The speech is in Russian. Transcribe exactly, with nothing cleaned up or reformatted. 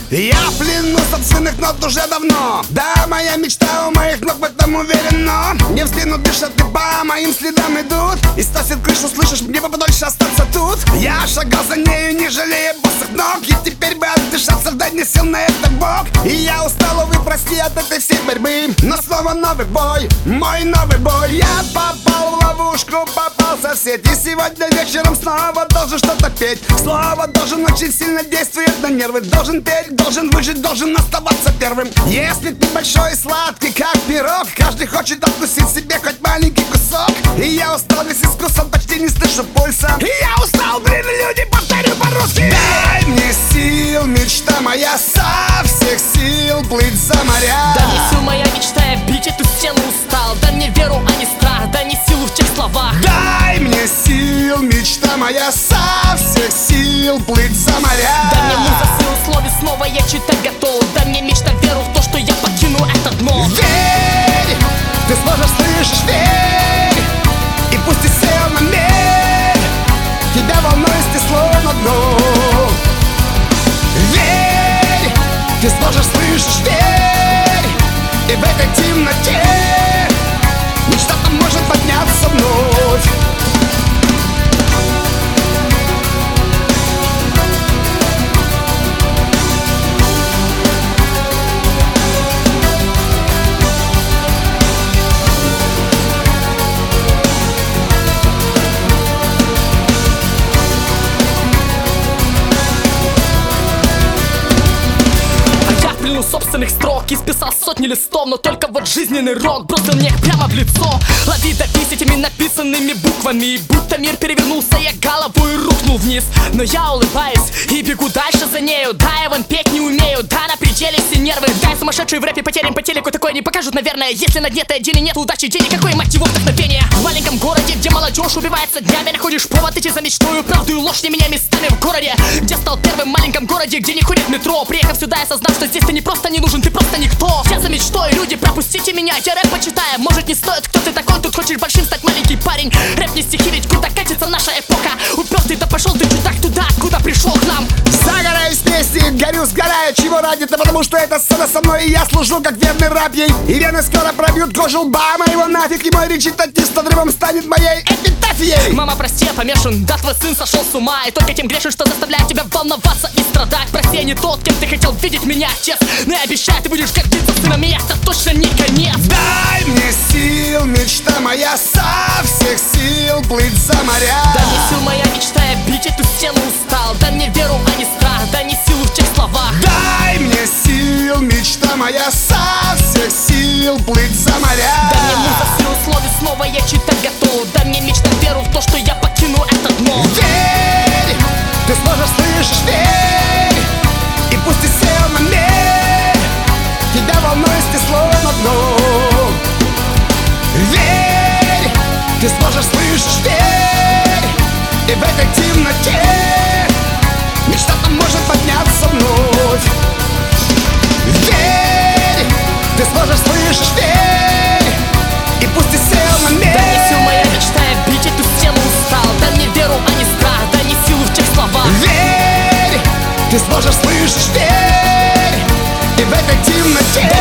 Я в плену собственных нот уже давно. Да, моя мечта у моих ног в этом уверен, но не в спину дышат и по моим следам идут. И сносит крышу, слышишь, мне бы подольше остаться тут. Я шагал за нею, не жалея босых ног. И теперь бы отдышаться, дать мне сил на это Бог. И я устал, увы, прости от этой всей борьбы. Но снова новый бой, мой новый бой. Я попал в ловушку, попался в сеть. И сегодня вечером снова должен что-то петь. Слово должен очень сильно действовать на нервы. Должен петь, должен выжить, должен оставаться первым. Если ты большой и сладкий, как пирог, каждый хочет откусить себе хоть маленький кусок. И я устал весь искусом, почти не слышу пульса. И я устал, блин, люди, повторю по-русски. Дай мне сил, мечта моя, со всех сил плыть за моря. Дай мне сил, моя мечта, я бить эту стену устал. Дай мне веру, а не страх, дай мне силу в тех словах. Дай мне сил, мечта моя, со всех сил плыть за моря. Дай мне муза сил, слове снова я читать готов. Дай мне мечта, веру в то, что я покину это дно. Верь, ты сможешь, слышишь, верь. И пусть ты сел на мель, тебя волной снесло на дно. Верь, ты сможешь, слышишь, верь. И в этой темноте мечта там может подняться вновь. Собственных строк исписал сотни листов, но только вот жизненный рок бросил мне их прямо в лицо. Лови давись этими написанными буквами, будто мир перевернулся, я головой рухнул вниз. Но я улыбаюсь и бегу дальше за нею. Да, я вон петь не умею, да, на пределе все нервы. Да, сумасшедшие в рэпе потерян по телеку, такое не покажут, наверное. Если на дне-то деле нет удачи, денег, какой мать его вдохновение. В маленьком городе, где молодежь убивается днями, находишь повод идти за мечтою, правду и ложь, не меня местами в городе, где стал первым в маленьком городе, где не ходит метро. Приехав сюда, я осознал, что здесь ты не просто не нужен, ты просто никто. Все за мечтой, люди, пропустите меня, я рэп почитаю. Может не стоит, кто ты такой, тут хочешь большим стать маленький парень. Рэп не стихи, ведь круто катится наша эпоха. Упертый, да пошел ты чудак туда, куда пришел к нам. Загораюсь песни, горю, сгораю, чего ради? Да потому что это сцена со мной, и я служу как верный раб ей. И вены скоро пробьют кожу лба моего нафиг. И мой речитатив надрывом станет моей эпитафией. Мама, прости, я помешан, да твой сын сошел с ума. И только тем грешен, что заставляет тебя волноваться и страдать. Прости, я не тот, кем ты хотел видеть меня, отец. Но я обещаю, ты будешь гордиться сыном, и это точно не конец. Дай мне сил, мечта моя, со всех сил плыть за моря. Дай мне сил, моя мечта, я бить эту стену устал. Дай мне веру, а не страх, дай мне силу в тех словах. Дай мне сил, мечта моя, со всех сил плыть за моря. Дай мне муза сил, слове снова я читать готов. Дай мне мечта, веру в то, что я покину это дно. Верь, ты сможешь, слышишь, верь. И пусть ты сел на мель, тебя волной снесло на дно. Верь, ты сможешь, слышишь, верь. И в этой темноте мечта там может подняться вновь. Верь, ты сможешь, слышишь, верь. И пусть ты сел на мель. Дай мне сил, моя мечта, я бить эту стену устал. Дай мне веру, а не страх, дай мне силу в тех словах. Верь, ты сможешь, слышишь, верь. И в этой темноте